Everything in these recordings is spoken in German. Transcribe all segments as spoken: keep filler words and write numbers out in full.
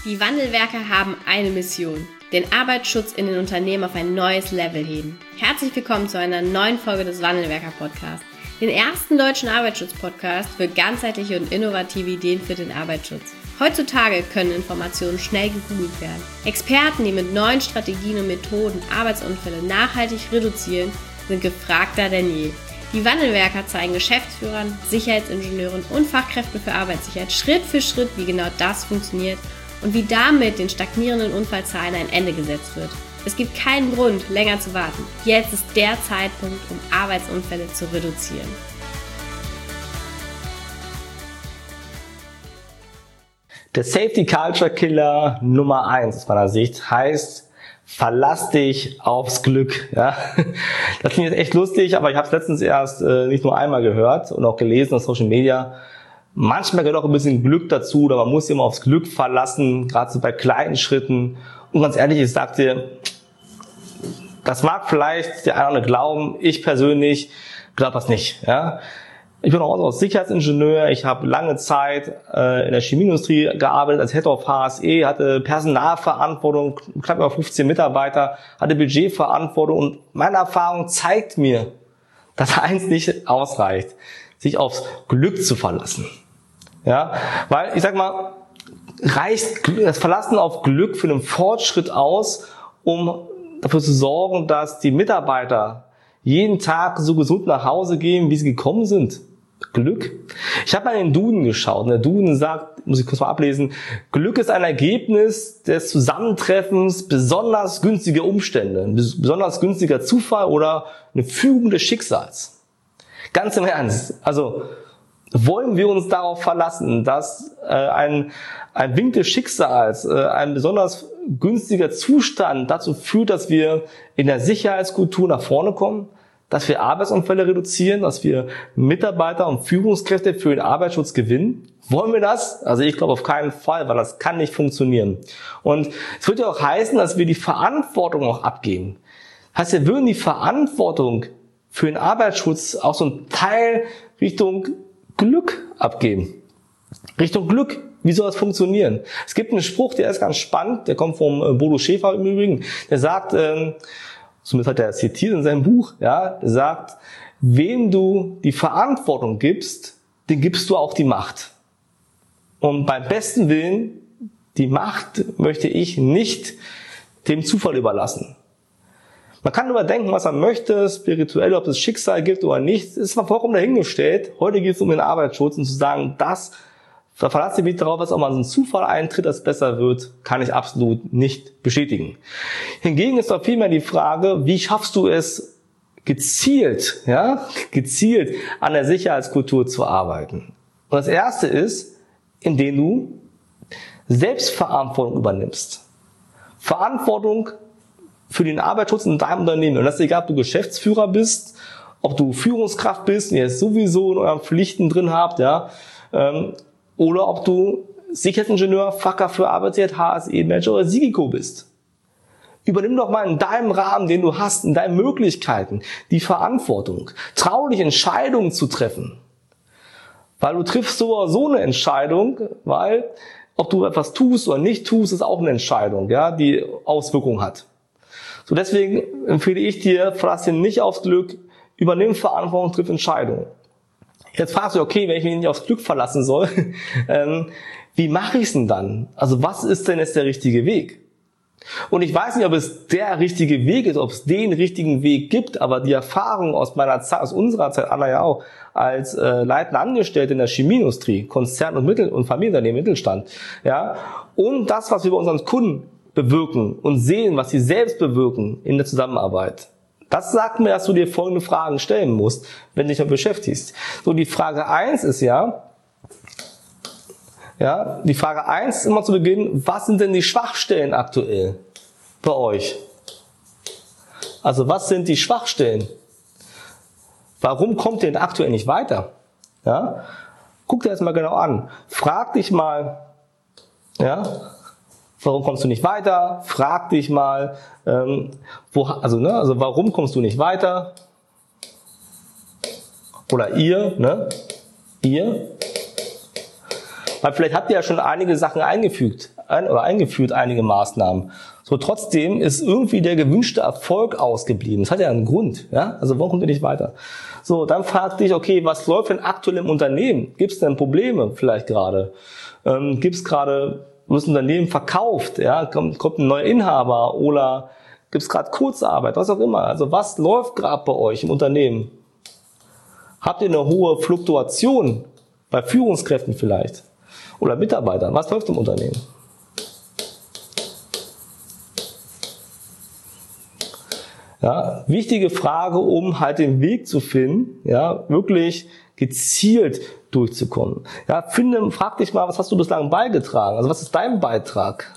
Die Wandelwerker haben eine Mission: den Arbeitsschutz in den Unternehmen auf ein neues Level heben. Herzlich willkommen zu einer neuen Folge des Wandelwerker-Podcasts, den ersten deutschen Arbeitsschutz-Podcast für ganzheitliche und innovative Ideen für den Arbeitsschutz. Heutzutage können Informationen schnell gegoogelt werden. Experten, die mit neuen Strategien und Methoden Arbeitsunfälle nachhaltig reduzieren, sind gefragter denn je. Die Wandelwerker zeigen Geschäftsführern, Sicherheitsingenieuren und Fachkräften für Arbeitssicherheit Schritt für Schritt, wie genau das funktioniert und wie damit den stagnierenden Unfallzahlen ein Ende gesetzt wird. Es gibt keinen Grund, länger zu warten. Jetzt ist der Zeitpunkt, um Arbeitsunfälle zu reduzieren. Der Safety Culture Killer Nummer eins aus meiner Sicht heißt: Verlass dich aufs Glück. Ja, das klingt jetzt echt lustig, aber ich habe es letztens erst äh, nicht nur einmal gehört und auch gelesen auf Social Media. Manchmal gehört auch ein bisschen Glück dazu, oder man muss sich immer aufs Glück verlassen, gerade so bei kleinen Schritten. Und ganz ehrlich, ich sag dir, das mag vielleicht der eine oder andere glauben, ich persönlich glaube das nicht. Ja, ich bin auch Sicherheitsingenieur, ich habe lange Zeit äh, in der Chemieindustrie gearbeitet, als Head of H S E, hatte Personalverantwortung, knapp über fünfzehn Mitarbeiter, hatte Budgetverantwortung, und meine Erfahrung zeigt mir, dass eins nicht ausreicht: sich aufs Glück zu verlassen. Ja, weil ich sag mal, reicht das Verlassen auf Glück für einen Fortschritt aus, um dafür zu sorgen, dass die Mitarbeiter jeden Tag so gesund nach Hause gehen, wie sie gekommen sind? Glück? Ich habe mal in den Duden geschaut, und der Duden sagt, muss ich kurz mal ablesen: Glück ist ein Ergebnis des Zusammentreffens besonders günstiger Umstände, ein besonders günstiger Zufall oder eine Fügung des Schicksals. Ganz im Ernst, also wollen wir uns darauf verlassen, dass äh, ein, ein Wink des Schicksals, äh, ein besonders günstiger Zustand dazu führt, dass wir in der Sicherheitskultur nach vorne kommen, dass wir Arbeitsunfälle reduzieren, dass wir Mitarbeiter und Führungskräfte für den Arbeitsschutz gewinnen? Wollen wir das? Also ich glaube auf keinen Fall, weil das kann nicht funktionieren. Und es wird ja auch heißen, dass wir die Verantwortung auch abgeben. Das heißt, wir würden die Verantwortung für den Arbeitsschutz auch so einen Teil Richtung Glück abgeben. Richtung Glück. Wie soll das funktionieren? Es gibt einen Spruch, der ist ganz spannend, der kommt vom Bodo Schäfer im Übrigen, der sagt, ähm, zumindest hat er zitiert in seinem Buch, ja, der sagt: Wem du die Verantwortung gibst, den gibst du auch die Macht. Und beim besten Willen, die Macht möchte ich nicht dem Zufall überlassen. Man kann überdenken, was man möchte, spirituell, ob es Schicksal gibt oder nicht, das ist mal vollkommen dahingestellt. Heute geht es um den Arbeitsschutz, und zu sagen, das, da verlasse ich mich darauf, dass auch mal so ein Zufall eintritt, dass es besser wird, kann ich absolut nicht bestätigen. Hingegen ist doch vielmehr die Frage: Wie schaffst du es, gezielt, ja, gezielt an der Sicherheitskultur zu arbeiten? Und das erste ist, indem du Selbstverantwortung übernimmst. Verantwortung für den Arbeitsschutz in deinem Unternehmen. Und das ist egal, ob du Geschäftsführer bist, ob du Führungskraft bist, die ihr es sowieso in euren Pflichten drin habt, ja, ähm, oder ob du Sicherheitsingenieur, Fachkraft für Arbeitssicherheit, H S E-Manager oder SIGICO bist. Übernimm doch mal in deinem Rahmen, den du hast, in deinen Möglichkeiten, die Verantwortung. Trau dich, Entscheidungen zu treffen. Weil du triffst so oder so eine Entscheidung, weil ob du etwas tust oder nicht tust, ist auch eine Entscheidung, ja, die Auswirkungen hat. So, deswegen empfehle ich dir, verlass dich nicht aufs Glück, übernimm Verantwortung, triff Entscheidungen. Jetzt fragst du, okay, wenn ich mich nicht aufs Glück verlassen soll, ähm, wie mache ich es denn dann? Also was ist denn jetzt der richtige Weg? Und ich weiß nicht, ob es der richtige Weg ist, ob es den richtigen Weg gibt, aber die Erfahrung aus meiner Zeit, aus unserer Zeit, Anna ja auch, als äh, leitende Angestellte in der Chemieindustrie, Konzern- und Mittel- und Familienunternehmen, Mittelstand, ja, und das, was wir bei unseren Kunden bewirken und sehen, was sie selbst bewirken in der Zusammenarbeit. Das sagt mir, dass du dir folgende Fragen stellen musst, wenn du dich damit beschäftigst. So, die Frage eins ist ja, ja, die Frage eins ist immer zu Beginn: Was sind denn die Schwachstellen aktuell bei euch? Also, was sind die Schwachstellen? Warum kommt ihr denn aktuell nicht weiter? Ja, guck dir das mal genau an. Frag dich mal, ja, warum kommst du nicht weiter? Frag dich mal, ähm, wo, also, ne, also warum kommst du nicht weiter? Oder ihr, ne, ihr. Weil vielleicht habt ihr ja schon einige Sachen eingefügt ein, oder eingeführt, einige Maßnahmen. So, trotzdem ist irgendwie der gewünschte Erfolg ausgeblieben. Das hat ja einen Grund. Ja? Also warum kommt ihr nicht weiter? So, dann frag dich, okay, was läuft denn aktuell im Unternehmen? Gibt es denn Probleme vielleicht gerade? Ähm, Gibt es gerade, wird das Unternehmen verkauft? Ja? Kommt, kommt ein neuer Inhaber oder gibt es gerade Kurzarbeit? Was auch immer. Also was läuft gerade bei euch im Unternehmen? Habt ihr eine hohe Fluktuation bei Führungskräften vielleicht? Oder Mitarbeitern? Was läuft im Unternehmen? Ja, wichtige Frage, um halt den Weg zu finden, ja, wirklich gezielt durchzukommen. Ja, finde, frag dich mal, was hast du bislang beigetragen? Also was ist dein Beitrag?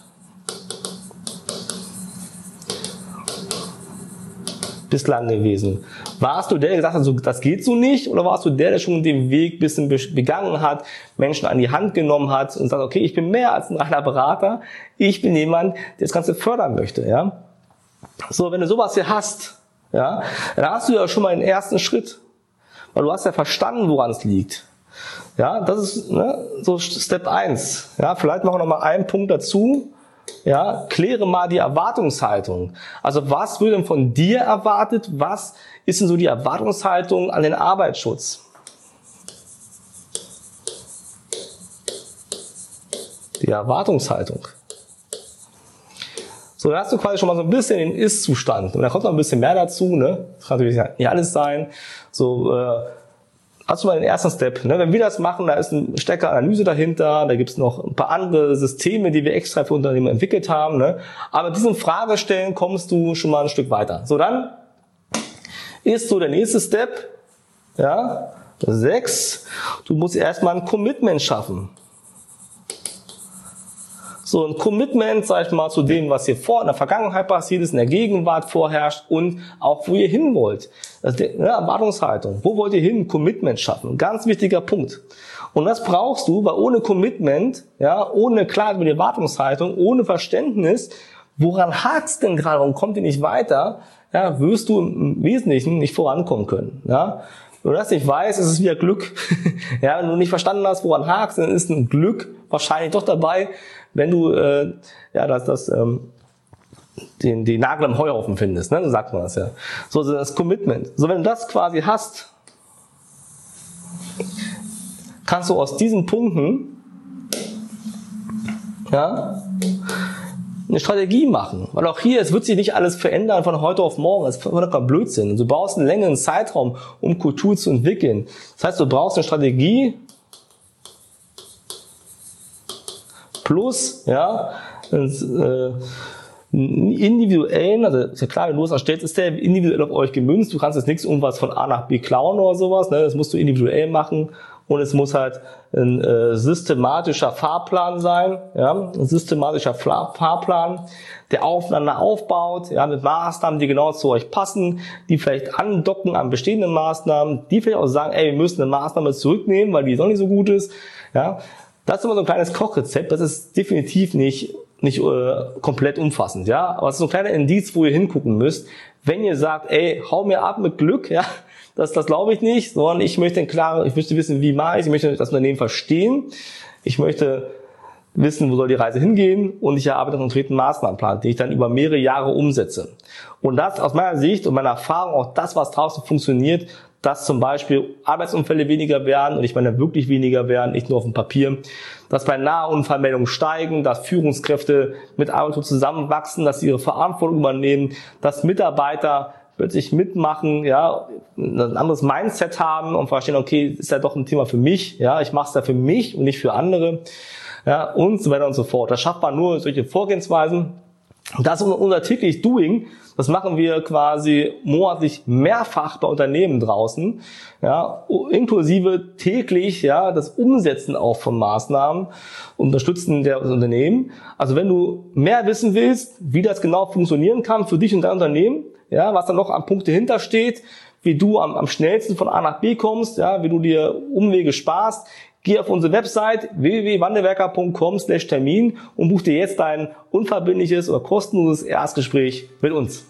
Bislang gewesen. Warst du der, der gesagt hat, so, das geht so nicht? Oder warst du der, der schon den Weg ein bisschen begangen hat, Menschen an die Hand genommen hat und sagt, okay, ich bin mehr als ein reiner Berater, ich bin jemand, der das Ganze fördern möchte, ja? So, wenn du sowas hier hast, ja, dann hast du ja schon mal den ersten Schritt. Weil du hast ja verstanden, woran es liegt. Ja, das ist, ne, so Step eins. Ja, vielleicht machen wir noch mal einen Punkt dazu. Ja, kläre mal die Erwartungshaltung. Also was wird denn von dir erwartet? Was ist denn so die Erwartungshaltung an den Arbeitsschutz? Die Erwartungshaltung. So, dann hast du quasi schon mal so ein bisschen den Ist-Zustand. Und da kommt noch ein bisschen mehr dazu, ne? Das kann natürlich nicht alles sein. So, äh, hast du mal den ersten Step, ne? Wenn wir das machen, da ist eine Steckeranalyse dahinter, da gibt's noch ein paar andere Systeme, die wir extra für Unternehmen entwickelt haben, ne? Aber mit diesen Fragestellen kommst du schon mal ein Stück weiter. So, dann ist so der nächste Step, ja, sechs. Du musst erstmal ein Commitment schaffen. So ein Commitment, sag ich mal, zu dem, was hier vor in der Vergangenheit passiert ist, in der Gegenwart vorherrscht und auch wo ihr hin wollt. Also die, ne, Erwartungshaltung. Wo wollt ihr hin? Commitment schaffen. Ein ganz wichtiger Punkt. Und das brauchst du, weil ohne Commitment, ja, ohne Klarheit über die Erwartungshaltung, ohne Verständnis, woran hakt's denn gerade, warum kommt ihr nicht weiter, ja, wirst du im Wesentlichen nicht vorankommen können. Ja. Wenn du das nicht weißt, ist es wieder Glück. Ja, wenn du nicht verstanden hast, woran hakst, dann ist ein Glück wahrscheinlich doch dabei, wenn du äh, ja das, das ähm, den, den Nagel am Heuhaufen findest, ne? So sagt man das ja. So, so das Commitment. So, wenn du das quasi hast, kannst du aus diesen Punkten ja eine Strategie machen. Weil auch hier, es wird sich nicht alles verändern von heute auf morgen. Das ist vollkommen Blödsinn. Du brauchst einen längeren Zeitraum, um Kultur zu entwickeln. Das heißt, du brauchst eine Strategie plus, ja, äh, individuellen, also ist ja klar, wenn du das erstellst, ist der individuell auf euch gemünzt. Du kannst jetzt nichts irgendwas von A nach B klauen oder sowas. Ne? Das musst du individuell machen. Und es muss halt ein äh, systematischer Fahrplan sein, ja, ein systematischer Fahrplan, der aufeinander aufbaut, ja, mit Maßnahmen, die genau zu euch passen, die vielleicht andocken an bestehenden Maßnahmen, die vielleicht auch sagen, ey, wir müssen eine Maßnahme zurücknehmen, weil die doch nicht so gut ist, ja. Das ist immer so ein kleines Kochrezept, das ist definitiv nicht nicht äh, komplett umfassend, ja, aber es ist so ein kleiner Indiz, wo ihr hingucken müsst, wenn ihr sagt, ey, hau mir ab mit Glück, ja. Das, das glaube ich nicht, sondern ich möchte klar, ich möchte wissen, wie mache ich, ich möchte das Unternehmen verstehen, ich möchte wissen, wo soll die Reise hingehen und ich erarbeite einen konkreten Maßnahmenplan, den ich dann über mehrere Jahre umsetze. Und das aus meiner Sicht und meiner Erfahrung auch das, was draußen funktioniert, dass zum Beispiel Arbeitsunfälle weniger werden und ich meine wirklich weniger werden, nicht nur auf dem Papier, dass bei Nahunfallmeldungen steigen, dass Führungskräfte mit Arbeitsschutz zusammenwachsen, dass sie ihre Verantwortung übernehmen, dass Mitarbeiter plötzlich mitmachen, ja, ein anderes Mindset haben und verstehen, okay, ist ja doch ein Thema für mich, ja, ich mache es ja für mich und nicht für andere, ja, und so weiter und so fort. Das schafft man nur durch solche Vorgehensweisen. Und das ist unser tägliches Doing. Das machen wir quasi monatlich mehrfach bei Unternehmen draußen, ja, inklusive täglich, ja, das Umsetzen auch von Maßnahmen, Unterstützen der Unternehmen. Also wenn du mehr wissen willst, wie das genau funktionieren kann für dich und dein Unternehmen, ja, was da noch an Punkte hintersteht, wie du am, am schnellsten von A nach B kommst, ja, wie du dir Umwege sparst, geh auf unsere Website w w w punkt wandelwerker punkt com slash Termin und buch dir jetzt dein unverbindliches oder kostenloses Erstgespräch mit uns.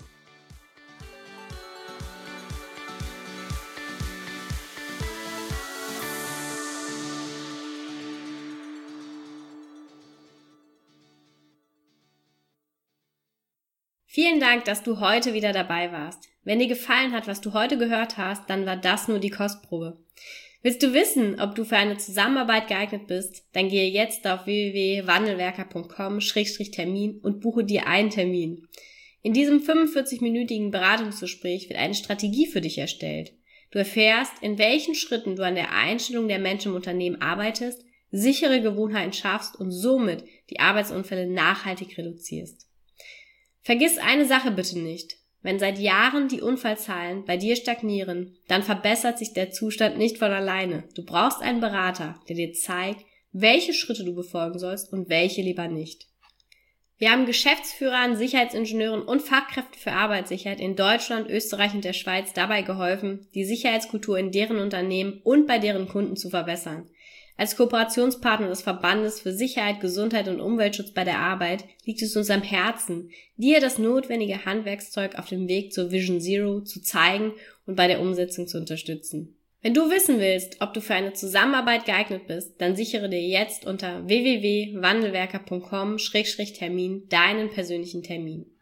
Vielen Dank, dass du heute wieder dabei warst. Wenn dir gefallen hat, was du heute gehört hast, dann war das nur die Kostprobe. Willst du wissen, ob du für eine Zusammenarbeit geeignet bist? Dann gehe jetzt auf w w w punkt wandelwerker punkt com Schrägstrich Termin und buche dir einen Termin. In diesem fünfundvierzig-minütigen Beratungsgespräch wird eine Strategie für dich erstellt. Du erfährst, in welchen Schritten du an der Einstellung der Menschen im Unternehmen arbeitest, sichere Gewohnheiten schaffst und somit die Arbeitsunfälle nachhaltig reduzierst. Vergiss eine Sache bitte nicht. Wenn seit Jahren die Unfallzahlen bei dir stagnieren, dann verbessert sich der Zustand nicht von alleine. Du brauchst einen Berater, der dir zeigt, welche Schritte du befolgen sollst und welche lieber nicht. Wir haben Geschäftsführern, Sicherheitsingenieuren und Fachkräften für Arbeitssicherheit in Deutschland, Österreich und der Schweiz dabei geholfen, die Sicherheitskultur in deren Unternehmen und bei deren Kunden zu verbessern. Als Kooperationspartner des Verbandes für Sicherheit, Gesundheit und Umweltschutz bei der Arbeit liegt es uns am Herzen, dir das notwendige Handwerkszeug auf dem Weg zur Vision Zero zu zeigen und bei der Umsetzung zu unterstützen. Wenn du wissen willst, ob du für eine Zusammenarbeit geeignet bist, dann sichere dir jetzt unter w w w punkt wandelwerker punkt com Schrägstrich Termin deinen persönlichen Termin.